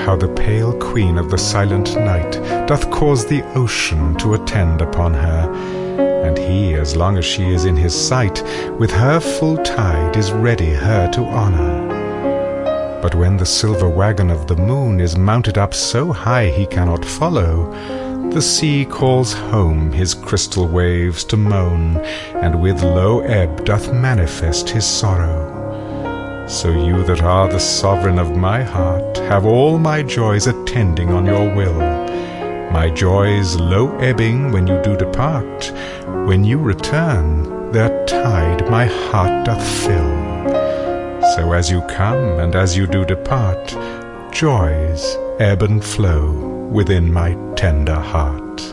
how the pale queen of the silent night doth cause the ocean to attend upon her, and he, as long as she is in his sight, with her full tide is ready her to honour. But when the silver waggon of the moon is mounted up so high he cannot follow, the sea calls home his crystal waves to moan, and with low ebb doth manifest his sorrow. So you that are the sovereign of my heart have all my joys attending on your will, my joys low ebbing when you do depart. When you return, their tide my heart doth fill. So as you come and as you do depart, joys ebb and flow within my tender heart.